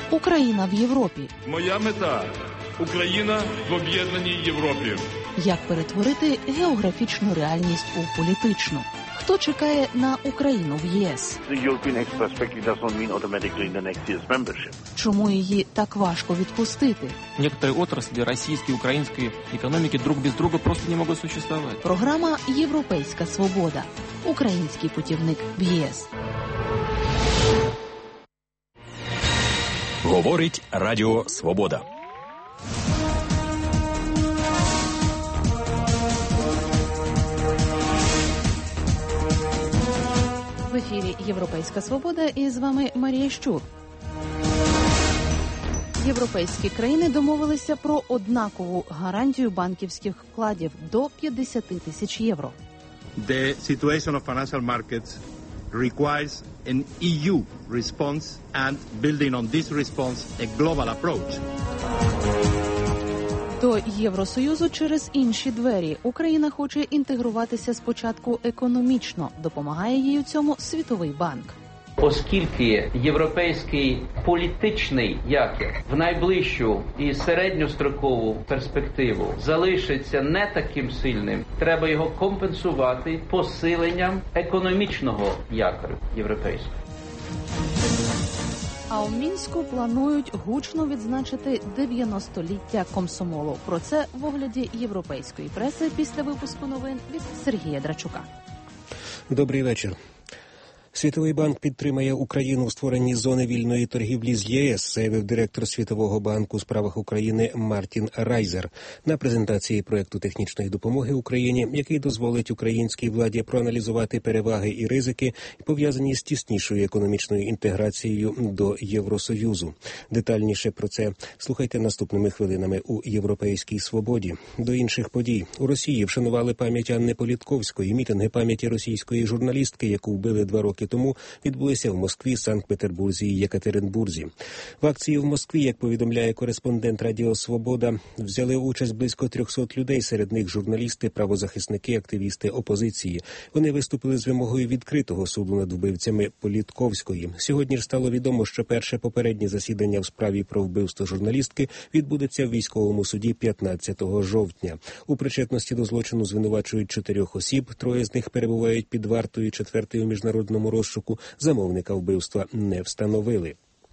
Україна в Європі. Моя мета – Україна в об'єднаній Європі. Як перетворити географічну реальність у політичну? Хто чекає на Україну в ЄС? Чому її так важко відпустити? Некоторые отрасли российской и украинской экономики друг без друга просто не могут существовать. Програма «Європейська свобода». Український путівник в ЄС. Говорить Радіо Свобода. В ефірі «Європейська свобода» і з вами Марія Щур. Європейські країни домовилися про однакову гарантію банківських вкладів до 50 тисяч євро. The situation of financial markets requires an EU response and building on this response a global approach. До Євросоюзу через інші двері. Україна хоче інтегруватися спочатку економічно. Допомагає їй у цьому Світовий банк. Оскільки європейський політичний якір в найближчу і середньострокову перспективу залишиться не таким сильним, треба його компенсувати посиленням економічного якору європейського. А у Мінську планують гучно відзначити 90-ліття комсомолу. Про це в огляді європейської преси після випуску новин від Сергія Драчука. Добрий вечір. Світовий банк підтримає Україну в створенні зони вільної торгівлі з ЄС, заявив директор Світового банку у справах України Мартін Райзер на презентації проекту технічної допомоги Україні, який дозволить українській владі проаналізувати переваги і ризики, пов'язані з тіснішою економічною інтеграцією до Євросоюзу. Детальніше про це слухайте наступними хвилинами у «Європейській свободі». До інших подій. У Росії вшанували пам'ять Анни Політковської. Мітинги пам'яті російської журналістки, яку вбили 2 роки тому, відбулися в Москві, Санкт-Петербурзі і Єкатеринбурзі. В акції в Москві, як повідомляє кореспондент Радіо Свобода, взяли участь близько 300 людей, серед них журналісти, правозахисники, активісти опозиції. Вони виступили з вимогою відкритого суду над вбивцями Політковської. Сьогодні ж стало відомо, що перше попереднє засідання в справі про вбивство журналістки відбудеться в військовому суді 15 жовтня. У причетності до злочину звинувачують 4 осіб, 3 з них перебувають під вартою, 4-й у міжнародному розшуку. Замовника вбивства не встановили.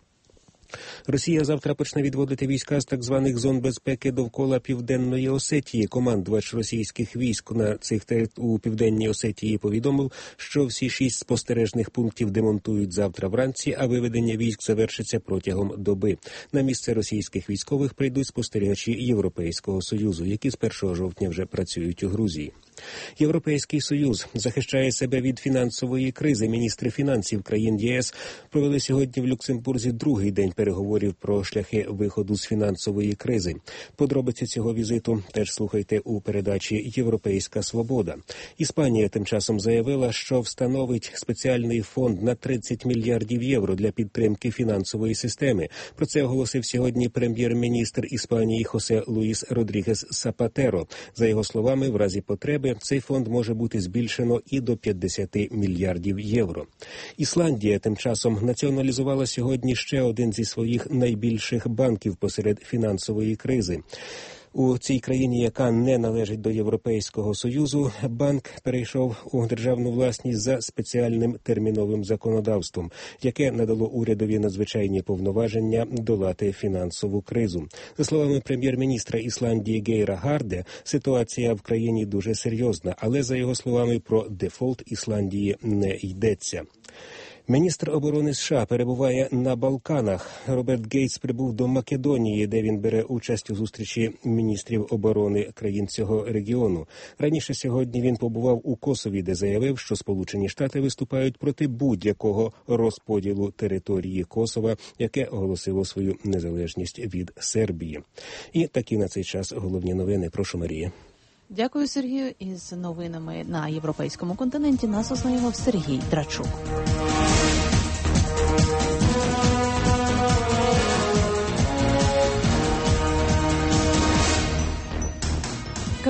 Росія завтра почне відводити війська з так званих зон безпеки довкола Південної Осетії. Командувач російських військ у Південній Осетії повідомив, що всі 6 спостережних пунктів демонтують завтра вранці, а виведення військ завершиться протягом доби. На місце російських військових прийдуть спостерігачі Європейського Союзу, які з 1 жовтня вже працюють у Грузії. Європейський Союз захищає себе від фінансової кризи. Міністри фінансів країн ЄС провели сьогодні в Люксембурзі 2-й день переговорів про шляхи виходу з фінансової кризи. Подробиці цього візиту теж слухайте у передачі «Європейська свобода». Іспанія тим часом заявила, що встановить спеціальний фонд на 30 мільярдів євро для підтримки фінансової системи. Про це оголосив сьогодні прем'єр-міністр Іспанії Хосе Луїс Родрігес Сапатеро. За його словами, в разі потреби цей фонд може бути збільшено і до 50 мільярдів євро. Ісландія тим часом націоналізувала сьогодні ще один зі своїх найбільших банків посеред фінансової кризи. У цій країні, яка не належить до Європейського Союзу, банк перейшов у державну власність за спеціальним терміновим законодавством, яке надало урядові надзвичайні повноваження долати фінансову кризу. За словами прем'єр-міністра Ісландії Гейра Гарде, ситуація в країні дуже серйозна, але, за його словами, про дефолт Ісландії не йдеться. Міністр оборони США перебуває на Балканах. Роберт Гейтс прибув до Македонії, де він бере участь у зустрічі міністрів оборони країн цього регіону. Раніше сьогодні він побував у Косові, де заявив, що Сполучені Штати виступають проти будь-якого розподілу території Косова, яке оголосило свою незалежність від Сербії. І такі на цей час головні новини. Прошу, Марія. Дякую, Сергію. Із новинами на європейському континенті нас ознайомив Сергій Драчук.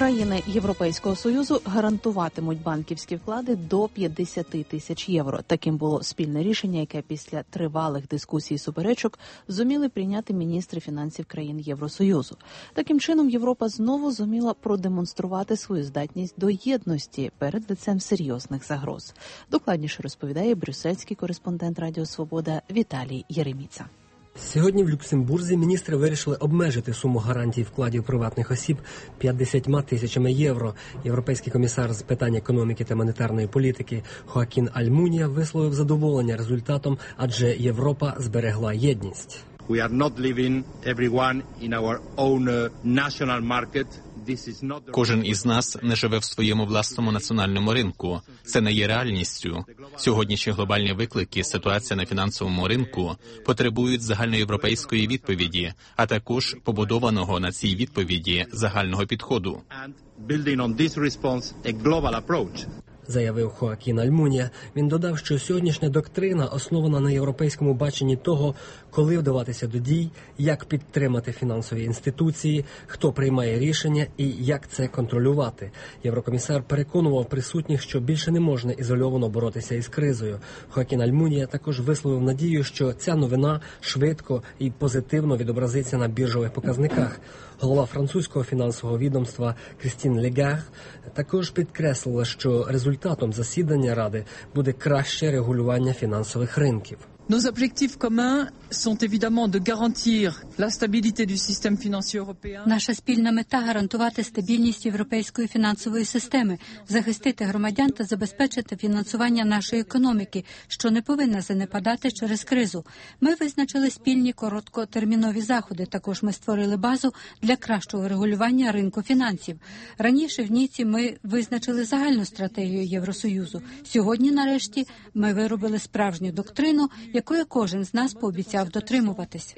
Країни Європейського Союзу гарантуватимуть банківські вклади до 50 тисяч євро. Таким було спільне рішення, яке після тривалих дискусій і суперечок зуміли прийняти міністри фінансів країн Євросоюзу. Таким чином, Європа знову зуміла продемонструвати свою здатність до єдності перед лицем серйозних загроз. Докладніше розповідає брюссельський кореспондент Радіо Свобода Віталій Єреміца. Сьогодні в Люксембурзі міністри вирішили обмежити суму гарантій вкладів приватних осіб 50 тисячами євро. Європейський комісар з питань економіки та монетарної політики Хоакін Альмунія висловив задоволення результатом, адже Європа зберегла єдність. We are not living everyone in our own national market. Кожен із нас не живе в своєму власному національному ринку. Це не є реальністю. Сьогоднішні глобальні виклики, ситуація на фінансовому ринку потребують загальноєвропейської відповіді, а також побудованого на цій відповіді загального підходу. Заявив Хоакін Альмунія. Він додав, що сьогоднішня доктрина основана на європейському баченні того, коли вдаватися до дій, як підтримати фінансові інституції, хто приймає рішення і як це контролювати. Єврокомісар переконував присутніх, що більше не можна ізольовано боротися із кризою. Хоакін Альмунія також висловив надію, що ця новина швидко і позитивно відобразиться на біржових показниках. Голова французького фінансового відомства Крістін Легар також підкреслила, що результатом засідання Ради буде краще регулювання фінансових ринків. Nos objectifs communs sont évidemment de garantir la stabilité du système financier européen. Наша спільна мета – гарантувати стабільність європейської фінансової системи, захистити громадян та забезпечити фінансування нашої економіки, що не повинна занепадати через кризу. Ми визначили спільні короткотермінові заходи. Також ми створили базу для кращого регулювання ринку фінансів. Раніше в Ніці ми визначили загальну стратегію Євросоюзу. Сьогодні, нарешті, ми виробили справжню доктрину, якої кожен з нас пообіцяв дотримуватись.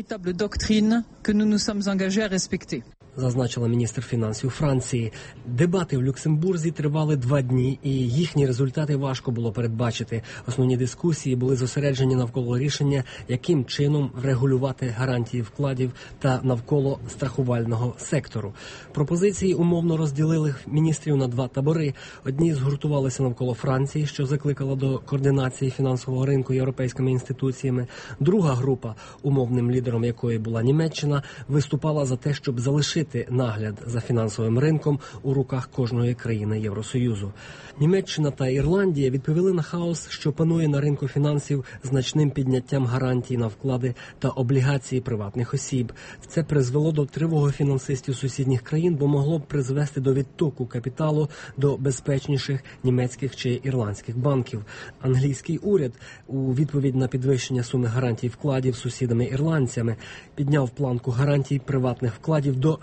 Зазначила міністр фінансів Франції. Дебати в Люксембурзі тривали 2 дні, і їхні результати важко було передбачити. Основні дискусії були зосереджені навколо рішення, яким чином врегулювати гарантії вкладів та навколо страхувального сектору. Пропозиції умовно розділили міністрів на 2 табори. Одні згуртувалися навколо Франції, що закликала до координації фінансового ринку європейськими інституціями. Друга група, умовним лідером якої була Німеччина, виступала за те, щоб залишити нагляд за фінансовим ринком у руках кожної країни Євросоюзу. Німеччина та Ірландія відповіли на хаос, що панує на ринку фінансів, значним підняттям гарантій на вклади та облігації приватних осіб. Це призвело до тривоги фінансистів сусідніх країн, бо могло б призвести до відтоку капіталу до безпечніших німецьких чи ірландських банків. Англійський уряд у відповідь на підвищення суми гарантій вкладів сусідами-ірландцями підняв планку гарантій приватних вкладів до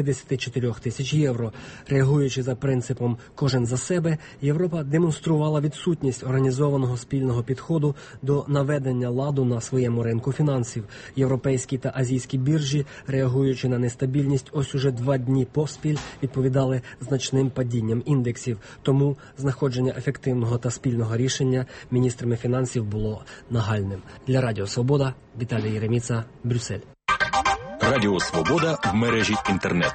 64 тисяч євро. Реагуючи за принципом «кожен за себе», Європа демонструвала відсутність організованого спільного підходу до наведення ладу на своєму ринку фінансів. Європейські та азійські біржі, реагуючи на нестабільність, ось уже 2 дні поспіль відповідали значним падінням індексів. Тому знаходження ефективного та спільного рішення міністрами фінансів було нагальним. Для Радіо Свобода, Віталій Єреміца, Брюссель. Радіо Свобода в мережі інтернет.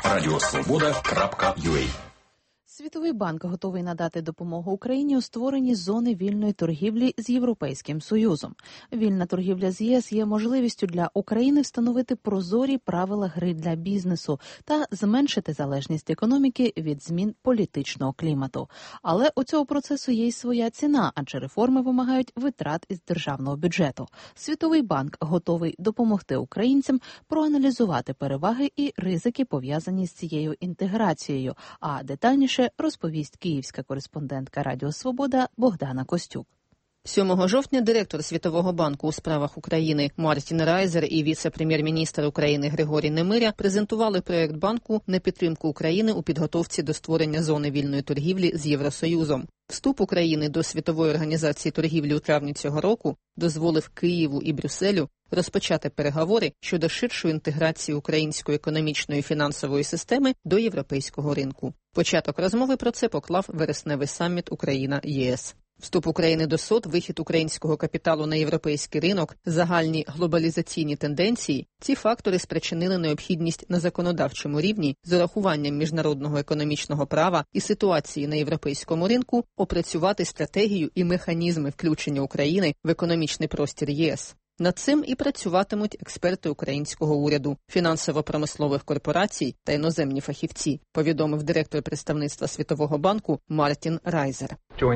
radiosvoboda.ua. Світовий банк готовий надати допомогу Україні у створенні зони вільної торгівлі з Європейським Союзом. Вільна торгівля з ЄС є можливістю для України встановити прозорі правила гри для бізнесу та зменшити залежність економіки від змін політичного клімату. Але у цього процесу є й своя ціна, адже реформи вимагають витрат із державного бюджету. Світовий банк готовий допомогти українцям проаналізувати переваги і ризики, пов'язані з цією інтеграцією, а детальніше розповість київська кореспондентка Радіо Свобода Богдана Костюк. 7 жовтня директор Світового банку у справах України Мартін Райзер і віце-прем'єр-міністр України Григорій Немиря презентували проект банку на підтримку України у підготовці до створення зони вільної торгівлі з Євросоюзом. Вступ України до Світової організації торгівлі у травні цього року дозволив Києву і Брюсселю розпочати переговори щодо ширшої інтеграції української економічної і фінансової системи до європейського ринку. Початок розмови про це поклав вересневий саміт Україна-ЄС. Вступ України до СОТ, вихід українського капіталу на європейський ринок, загальні глобалізаційні тенденції – ці фактори спричинили необхідність на законодавчому рівні з урахуванням міжнародного економічного права і ситуації на європейському ринку опрацювати стратегію і механізми включення України в економічний простір ЄС. Над цим і працюватимуть експерти українського уряду, фінансово-промислових корпорацій та іноземні фахівці, повідомив директор представництва Світового банку Мартін Райзер.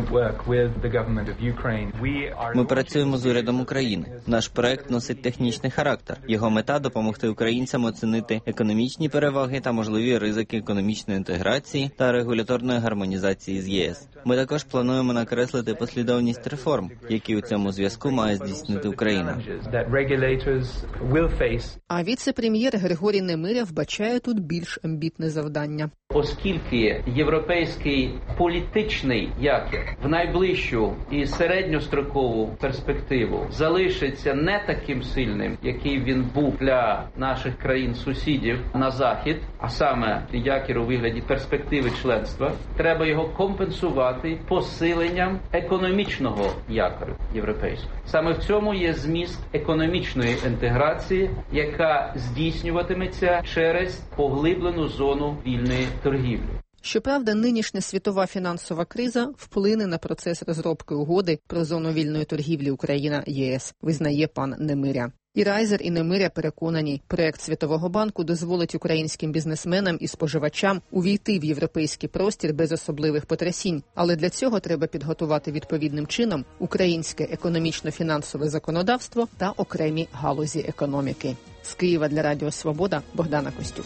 Ми працюємо з урядом України. Наш проект носить технічний характер. Його мета – допомогти українцям оцінити економічні переваги та можливі ризики економічної інтеграції та регуляторної гармонізації з єС. Ми також плануємо накреслити послідовність реформ, які у цьому зв'язку має здійснити Україна. А віце-прем'єр Григорій Немиря вбачає тут більш амбітне завдання. Оскільки європейський політичний якір в найближчу і середньострокову перспективу залишиться не таким сильним, який він був для наших країн-сусідів на захід, а саме якір у вигляді перспективи членства, треба його компенсувати посиленням економічного якору європейського. Саме в цьому є зміст економічної інтеграції, яка здійснюватиметься через поглиблену зону вільної торгівлі. Щоправда, нинішня світова фінансова криза вплине на процес розробки угоди про зону вільної торгівлі Україна-ЄС, визнає пан Немиря. І Райзер, і Немиря переконані, проект Світового банку дозволить українським бізнесменам і споживачам увійти в європейський простір без особливих потрясінь. Але для цього треба підготувати відповідним чином українське економічно-фінансове законодавство та окремі галузі економіки. З Києва для Радіо Свобода Богдана Костюк.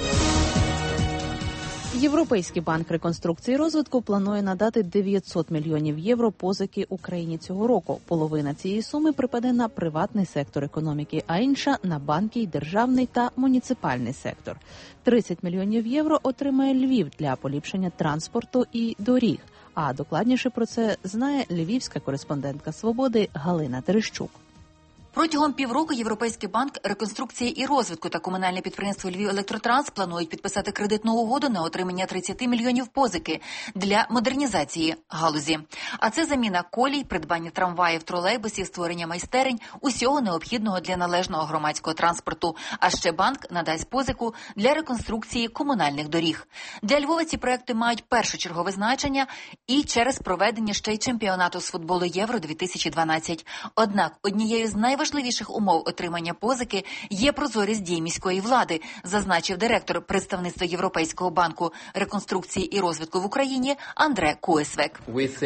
Європейський банк реконструкції і розвитку планує надати 900 мільйонів євро позики Україні цього року. Половина цієї суми припаде на приватний сектор економіки, а інша – на банки, державний та муніципальний сектор. 30 мільйонів євро отримає Львів для поліпшення транспорту і доріг. А докладніше про це знає львівська кореспондентка «Свободи» Галина Терещук. Протягом півроку Європейський банк реконструкції і розвитку та комунальне підприємство «Львівелектротранс» планують підписати кредитну угоду на отримання 30 мільйонів позики для модернізації галузі. А це заміна колій, придбання трамваїв, тролейбусів, створення майстерень, усього необхідного для належного громадського транспорту. А ще банк надасть позику для реконструкції комунальних доріг. Для Львова ці проекти мають першочергове значення і через проведення ще й чемпіонату з футболу Євро-2012. Однак однією з найважливіших умов отримання позики є прозорість дій міської влади, зазначив директор представництва Європейського банку реконструкції і розвитку в Україні Андре Куесвек.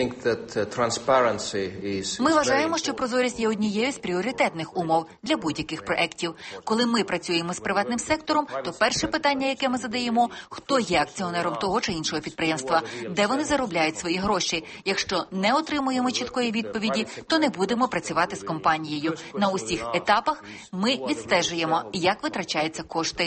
Ми вважаємо, що прозорість є однією з пріоритетних умов для будь-яких проєктів. Коли ми працюємо з приватним сектором, то перше питання, яке ми задаємо – хто є акціонером того чи іншого підприємства, де вони заробляють свої гроші. Якщо не отримуємо чіткої відповіді, то не будемо працювати з компанією. На усіх етапах ми відстежуємо, як витрачаються кошти.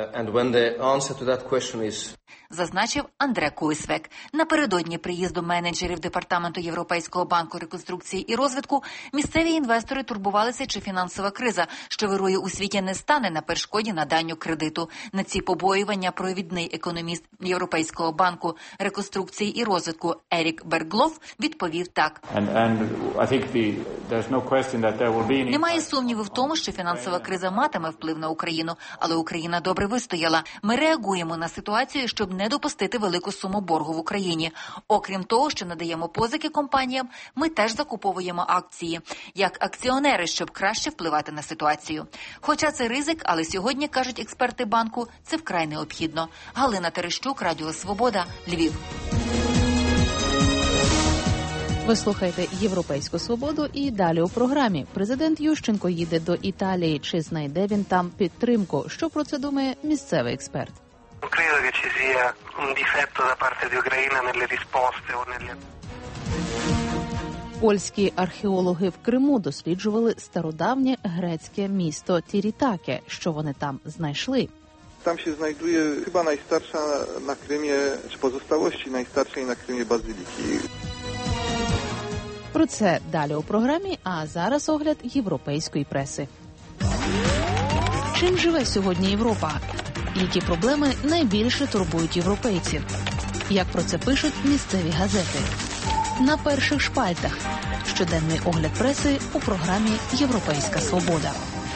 Зазначив Андре Куесвек. Напередодні приїзду менеджерів Департаменту Європейського банку реконструкції і розвитку місцеві інвестори турбувалися, чи фінансова криза, що вирує у світі, не стане на перешкоді наданню кредиту. На ці побоювання провідний економіст Європейського банку реконструкції і розвитку Ерік Берглов відповів так. Немає сумніву в тому, що фінансова криза матиме вплив на Україну, але Україна добре вистояла. Ми реагуємо на ситуацію, щоб не допустити велику суму боргу в Україні. Окрім того, що надаємо позики компаніям, ми теж закуповуємо акції, як акціонери, щоб краще впливати на ситуацію. Хоча це ризик, але сьогодні, кажуть експерти банку, це вкрай необхідно. Галина Терещук, Радіо Свобода, Львів. Ви слухаєте «Європейську свободу» і далі у програмі. Президент Ющенко їде до Італії. Чи знайде він там підтримку? Що про це думає місцевий експерт? Credo che ci sia un difetto da parte di Ucraina nelle risposte o nelle... Польські археологи в Криму досліджували стародавнє грецьке місто Тірітаке. Що вони там знайшли? Tam się znajduje chyba najstarsza na Krymie, czy pozostałości najstarszej na Krymie bazyliki. Про це далі у програмі, а зараз огляд європейської преси. Чим живе сьогодні Європа? Які проблеми найбільше турбують європейців? Як про це пишуть місцеві газети? на перших шпальтах. Щоденний огляд преси у програмі «Європейська свобода».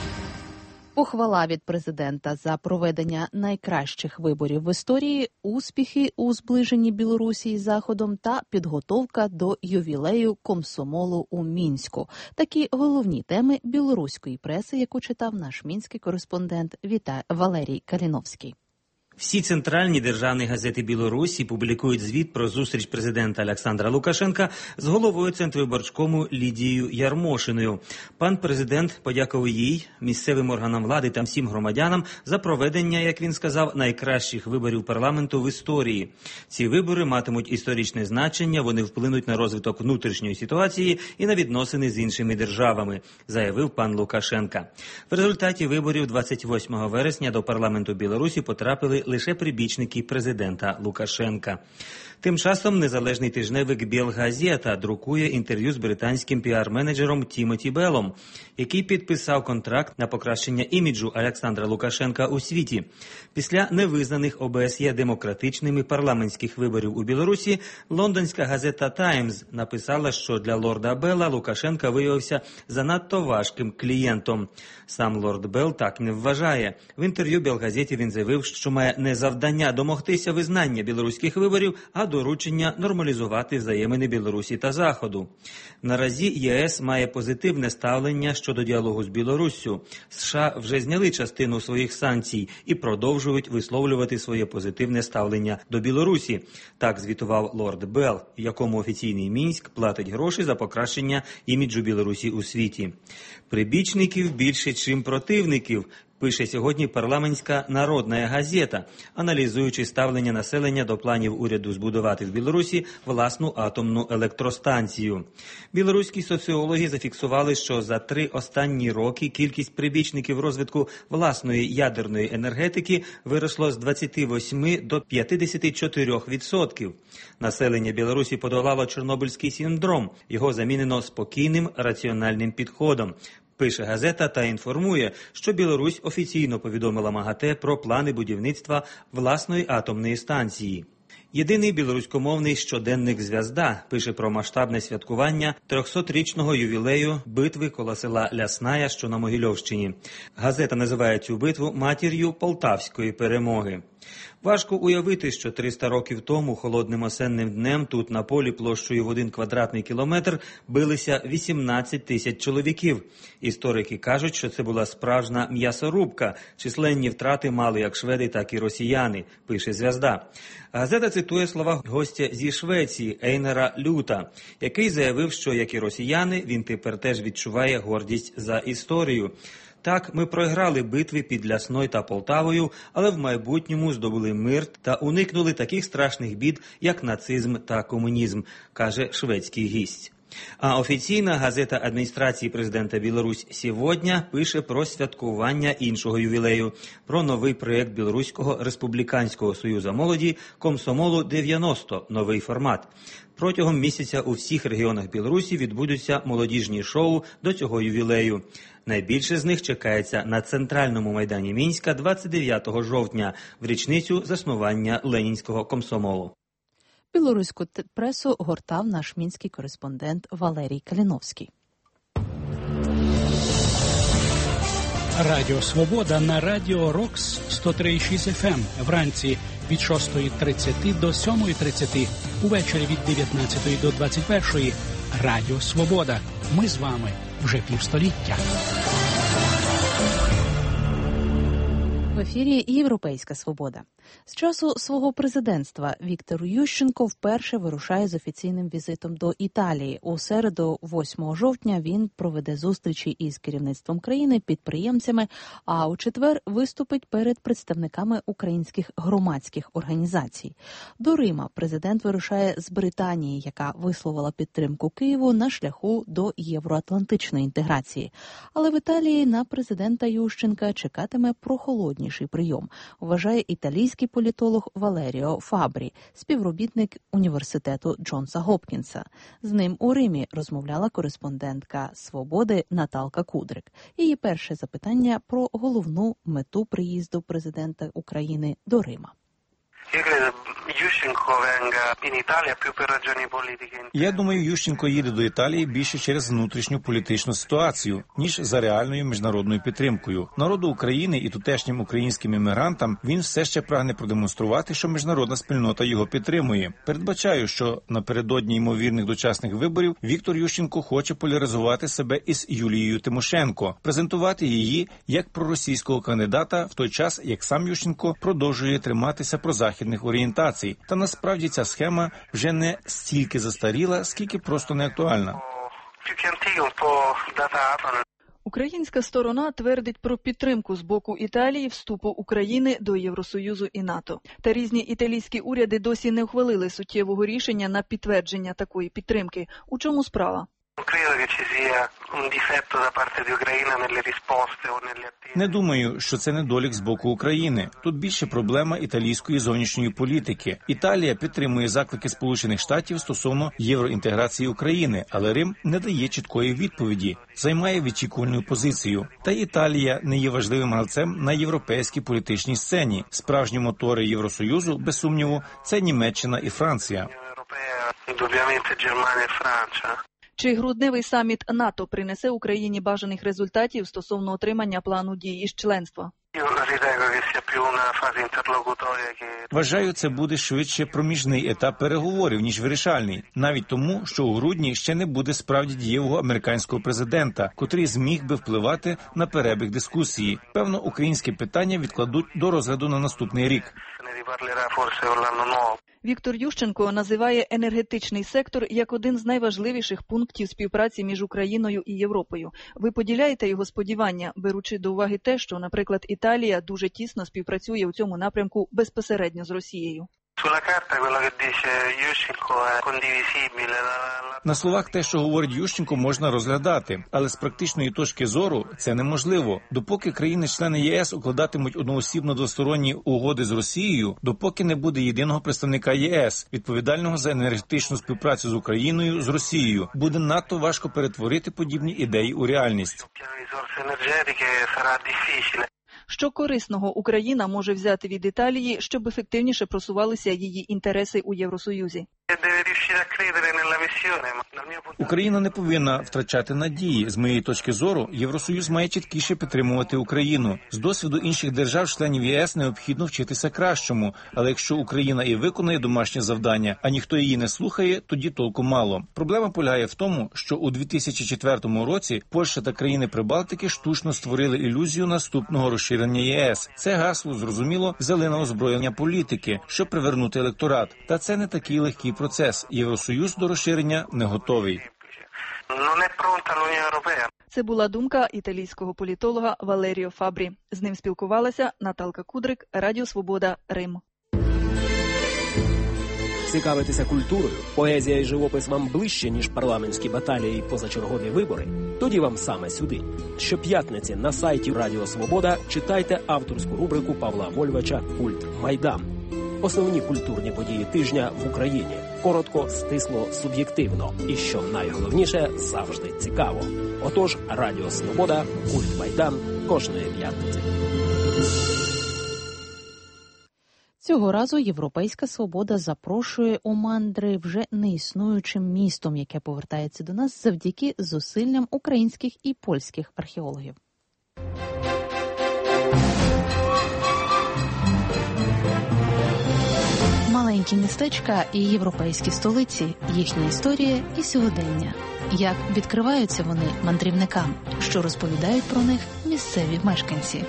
Похвала від президента за проведення найкращих виборів в історії, успіхи у зближенні Білорусі із Заходом та підготовка до ювілею комсомолу у Мінську. Такі головні теми білоруської преси, яку читав наш мінський кореспондент Валерій Каліновський. Всі центральні державні газети Білорусі публікують звіт про зустріч президента Олександра Лукашенка з головою Центрвиборчкому Лідією Ярмошиною. Пан президент подякував їй, місцевим органам влади та всім громадянам за проведення, як він сказав, найкращих виборів парламенту в історії. Ці вибори матимуть історичне значення, вони вплинуть на розвиток внутрішньої ситуації і на відносини з іншими державами, заявив пан Лукашенка. В результаті виборів 28 вересня до парламенту Білорусі потрапили лише прибічники президента Лукашенка. Тим часом незалежний тижневик «Белгазета» друкує інтерв'ю з британським піар-менеджером Тімоті Беллом, який підписав контракт на покращення іміджу Олександра Лукашенка у світі. Після невизнаних ОБСЄ демократичними парламентських виборів у Білорусі лондонська газета «Таймс» написала, що для лорда Белла Лукашенка виявився занадто важким клієнтом. Сам лорд Белл так не вважає. В інтерв'ю «Белгазеті» він заявив, що має не завдання домогтися визнання білоруських виборів, а доручення нормалізувати взаємини Білорусі та Заходу. Наразі ЄС має позитивне ставлення щодо діалогу з Білоруссю. США вже зняли частину своїх санкцій і продовжують висловлювати своє позитивне ставлення до Білорусі. Так звітував лорд Белл, якому офіційний Мінськ платить гроші за покращення іміджу Білорусі у світі. Прибічників більше, чим противників, пише сьогодні парламентська «Народна газета», аналізуючи ставлення населення до планів уряду збудувати в Білорусі власну атомну електростанцію. Білоруські соціологи зафіксували, що за 3 останні роки кількість прибічників розвитку власної ядерної енергетики виросло з 28 до 54%. Населення Білорусі подолало Чорнобильський синдром, його замінено спокійним, раціональним підходом. Пише газета та інформує, що Білорусь офіційно повідомила МАГАТЕ про плани будівництва власної атомної станції. Єдиний білоруськомовний щоденник «Зв'язда» пише про масштабне святкування 300-річного ювілею битви коло села Лясная, що на Могильовщині. Газета називає цю битву матір'ю Полтавської перемоги. Важко уявити, що 300 років тому холодним осенним днем тут на полі площею в 1 квадратний кілометр билися 18 тисяч чоловіків. Історики кажуть, що це була справжня м'ясорубка. Численні втрати мали як шведи, так і росіяни, пише «Зв'язда». Газета цитує слова гостя зі Швеції Ейнера Люта, який заявив, що, як і росіяни, він тепер теж відчуває гордість за історію. Так, ми програли битви під Лясною та Полтавою, але в майбутньому здобули мир та уникнули таких страшних бід, як нацизм та комунізм, каже шведський гість. А офіційна газета адміністрації президента Білорусь «Сьогодні» пише про святкування іншого ювілею, про новий проєкт Білоруського республіканського союзу молоді «Комсомолу 90» – новий формат. Протягом місяця у всіх регіонах Білорусі відбудуться молодіжні шоу до цього ювілею. Найбільше з них чекається на центральному майдані Мінська 29 жовтня, в річницю заснування Ленінського комсомолу. Білоруську пресу гортав наш мінський кореспондент Валерій Каліновський. Радіо «Свобода» на Радіо Рокс 103,6 FM. Вранці від 6:30 до 7:30. Увечері від 19 до 21. Радіо «Свобода». Ми з вами вже півстоліття. В ефірі «Європейська свобода». З часу свого президентства Віктор Ющенко вперше вирушає з офіційним візитом до Італії. У середу, 8 жовтня, він проведе зустрічі із керівництвом країни, підприємцями, а у четвер виступить перед представниками українських громадських організацій. До Рима президент вирушає з Британії, яка висловила підтримку Києву на шляху до євроатлантичної інтеграції. Але в Італії на президента Ющенка чекатиме прохолодніший прийом, вважає італійський політолог Валеріо Фабрі, співробітник університету Джонса Гопкінса. З ним у Римі розмовляла кореспондентка «Свободи» Наталка Кудрик. Її перше запитання про головну мету приїзду президента України до Рима. Я думаю, Ющенко їде до Італії більше через внутрішню політичну ситуацію, ніж за реальною міжнародною підтримкою. Народу України і тутешнім українським іммігрантам він все ще прагне продемонструвати, що міжнародна спільнота його підтримує. Передбачаю, що напередодні ймовірних дочасних виборів Віктор Ющенко хоче поляризувати себе із Юлією Тимошенко, презентувати її як проросійського кандидата в той час, як сам Ющенко продовжує триматися прозахідних орієнтацій. Та насправді ця схема вже не стільки застаріла, скільки просто не актуальна. Українська сторона твердить про підтримку з боку Італії вступу України до Євросоюзу і НАТО. Та різні італійські уряди досі не ухвалили суттєвого рішення на підтвердження такої підтримки. У чому справа? Не думаю, що це недолік з боку України. Тут більше проблема італійської зовнішньої політики. Італія підтримує заклики Сполучених Штатів стосовно євроінтеграції України, але Рим не дає чіткої відповіді, займає відчікувальну позицію. Та Італія не є важливим гравцем на європейській політичній сцені. Справжні мотори Євросоюзу, без сумніву, це Німеччина і Франція. Чи грудневий саміт НАТО принесе Україні бажаних результатів стосовно отримання плану дій із членства? Вважаю, це буде швидше проміжний етап переговорів, ніж вирішальний. Навіть тому, що у грудні ще не буде справді дієвого американського президента, котрий зміг би впливати на перебіг дискусії. Певно, українське питання відкладуть до розгляду на наступний рік. Віктор Ющенко називає енергетичний сектор як один з найважливіших пунктів співпраці між Україною і Європою. Ви поділяєте його сподівання, беручи до уваги те, що, наприклад, Італія дуже тісно співпрацює у цьому напрямку безпосередньо з Росією? На словах те, що говорить Ющенко, можна розглядати, але з практичної точки зору це неможливо. Допоки країни-члени ЄС укладатимуть одноосібно двосторонні угоди з Росією, допоки не буде єдиного представника єС, відповідального за енергетичну співпрацю з Україною, з Росією, буде надто важко перетворити подібні ідеї у реальність. Що корисного Україна може взяти від Італії, щоб ефективніше просувалися її інтереси у Євросоюзі? Україна не повинна втрачати надії. З моєї точки зору, Євросоюз має чіткіше підтримувати Україну. З досвіду інших держав-членів ЄС необхідно вчитися кращому. Але якщо Україна і виконає домашнє завдання, а ніхто її не слухає, тоді толку мало. Проблема полягає в тому, що у 2004 році Польща та країни Прибалтики штучно створили ілюзію наступного розширення ЄС. Це гасло, зрозуміло, взяли на озброєння політики, щоб привернути електорат. Та це не такий легкий процес. Євросоюз до розширення не готовий. Це була думка італійського політолога Валеріо Фабрі. З ним спілкувалася Наталка Кудрик, Радіо Свобода, Рим. Цікавитеся культурою, поезія і живопис вам ближче, ніж парламентські баталії і позачергові вибори? Тоді вам саме сюди. Щоп'ятниці на сайті Радіо Свобода читайте авторську рубрику Павла Вольвача «Культ Майдан». Основні культурні події тижня в Україні. Коротко, стисло, суб'єктивно. І що найголовніше, завжди цікаво. Отож, Радіо Свобода, «Культ Майдан» кожної п'ятниці. Цього разу «Європейська свобода» запрошує у мандри вже неіснуючим містом, яке повертається до нас завдяки зусиллям українських і польських археологів. Маленькі містечка і європейські столиці, їхня історія і сьогодення. Як відкриваються вони мандрівникам, що розповідають про них місцеві мешканці.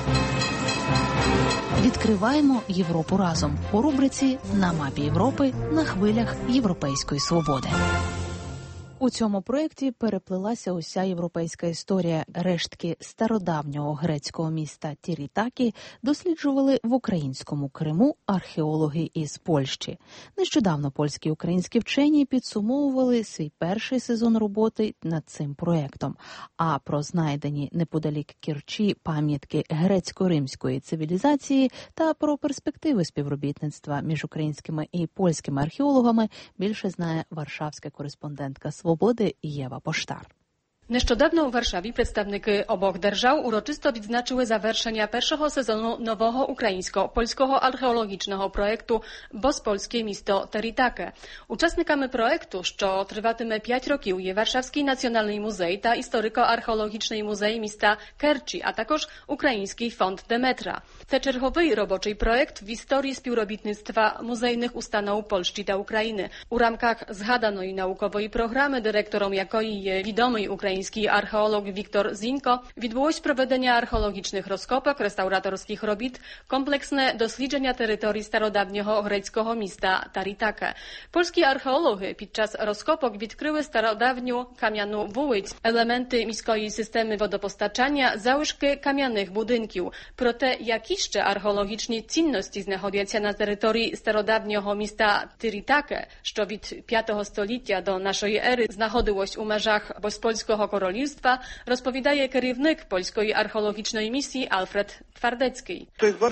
Відкриваємо Європу разом у рубриці «На мапі Європи» на хвилях Європейської свободи. У цьому проєкті переплилася уся європейська історія. Рештки стародавнього грецького міста Тірітакі досліджували в українському Криму археологи із Польщі. Нещодавно польські і українські вчені підсумовували свій перший сезон роботи над цим проєктом. А про знайдені неподалік Керчі пам'ятки грецько-римської цивілізації та про перспективи співробітництва між українськими і польськими археологами більше знає варшавська кореспондентка «Свободи» Єва Поштар. Nещодавно у Warszawie представники обох держав урочисто відзначили завершення першого сезону нового українсько-польського археологічного проєкту «Bospolskie місто Teritake». Учасниками проєкту, що триватиме 5 років, є Варшавський національний музей та історико-археологічний музей міста Керчі, а також Український фонд Деметра. Це черговий робочий проєкт в історії співробітництва музейних установ Польщі та України. У рамках згаданої наукової програми, директором якої є відомий український археолог Wiktor Zinko, відбулось проведення археологічних розкопок, реставраторських робіт, комплексне дослідження території стародавнього грецького міста Teritake. Польські археологи під час розкопок відкрили стародавню кам'яну вулиць, елементи міської системи водопостачання, залишки кам'яних будинків. Про те, які ще археологічні цінності знаходяться на території стародавнього міста Teritake, що від 5 століття до нашої ери знаходилось у межах Bospolskiego Королівства, розповідає керівник польської археологічної місії Alfred Twardecki.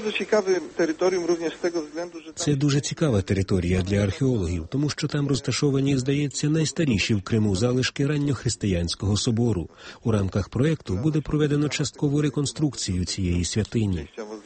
Це дуже цікава територія для археологів, тому що там розташовані, здається, найстаріші в Криму залишки ранньохристиянського собору. У рамках проєкту буде проведено часткову реконструкцію цієї святині.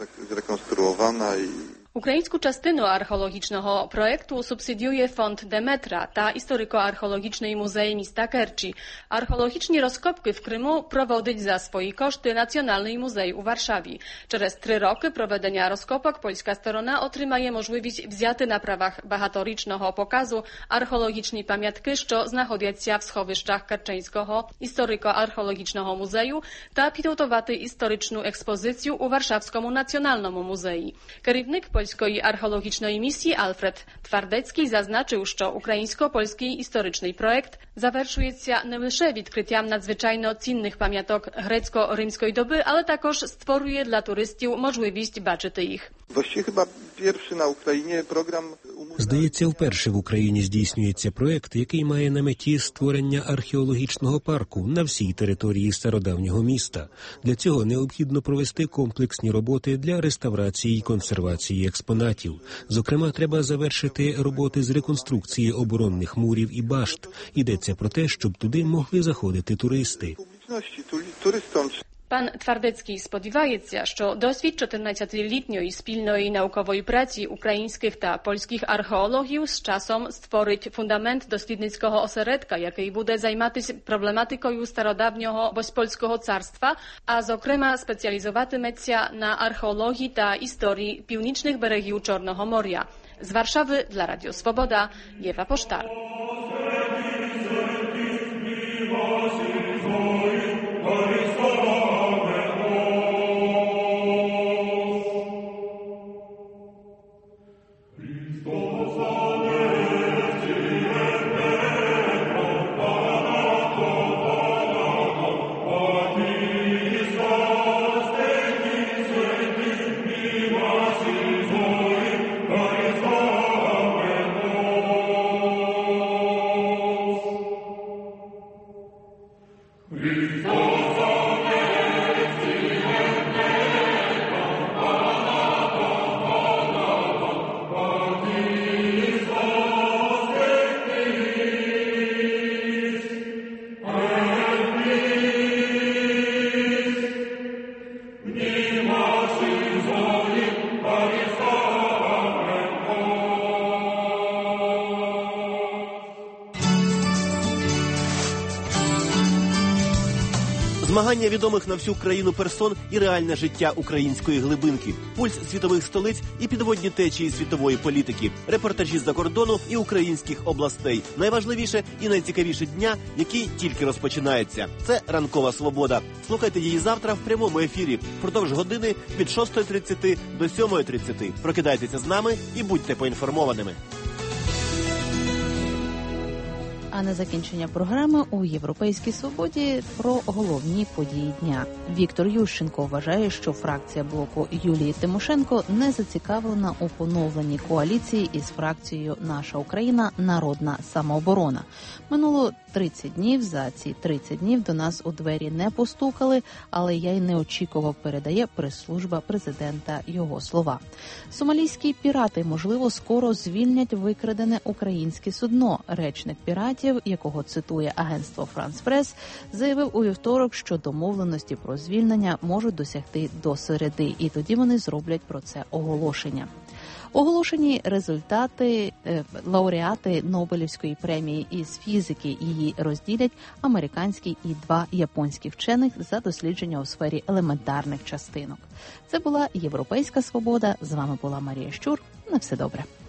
Українську частину археологічного проєкту субсидіює фонд Деметра та історико-археологічний музей міста Керчі. Археологічні розкопки в Криму проводить за свої кошти Національний музей у Варшаві. Через 3 роки проведення розкопок польська сторона отримає можливість взяти на правах багаторічного показу археологічні пам'ятки, що знаходяться в сховищах Керченського історико-археологічного музею, та підготувати історичну експозицію у Варшавському національному музеї. Керівник польської археологічної місії Alfred Twardecki зазначив, що українсько-польський історичний проєкт завершується не лише відкриттям надзвичайно цінних пам'яток грецько-римської доби, але також створює для туристів можливість бачити їх. Здається, вперше в Україні здійснюється проєкт, який має на меті створення археологічного парку на всій території стародавнього міста. Для цього необхідно провести комплексні роботи для реставрації і консервації експонатів. Зокрема, треба завершити роботи з реконструкції оборонних мурів і башт. Йдеться про те, щоб туди могли заходити туристи. Пан Twardecki сподівається, що досвід 14-літньої спільної наукової праці українських та польських археологів з часом створить фундамент дослідницького осередка, який буде займатися проблематикою стародавнього Bospolskiego царства, а зокрема спеціалізуватиметься на археології та історії північних берегів Чорного моря. З Варшави для Радіо Свобода, Єва Поштар. Змагання відомих на всю країну персон і реальне життя української глибинки, пульс світових столиць і підводні течії світової політики, репортажі з-за кордону і українських областей. Найважливіше і найцікавіше дня, який тільки розпочинається. Це «Ранкова свобода». Слухайте її завтра в прямому ефірі. Впродовж години від 6:30 до 7:30. Прокидайтеся з нами і будьте поінформованими. А на закінчення програми у «Європейській свободі» про головні події дня. Віктор Ющенко вважає, що фракція блоку Юлії Тимошенко не зацікавлена у поновленні коаліції із фракцією «Наша Україна. Народна самооборона». Минуло 30 днів, за ці 30 днів до нас у двері не постукали, але я й не очікував, передає прес-служба президента його слова. Сомалійські пірати, можливо, скоро звільнять викрадене українське судно. Речник піратів Афанасьєв, якого цитує агентство France Press, заявив у вівторок, що домовленості про звільнення можуть досягти до середи, і тоді вони зроблять про це оголошення. Оголошені результати лауреати Нобелівської премії із фізики. Її розділять американські і 2 японські вчених за дослідження у сфері елементарних частинок. Це була Європейська свобода. З вами була Марія Щур. На все добре.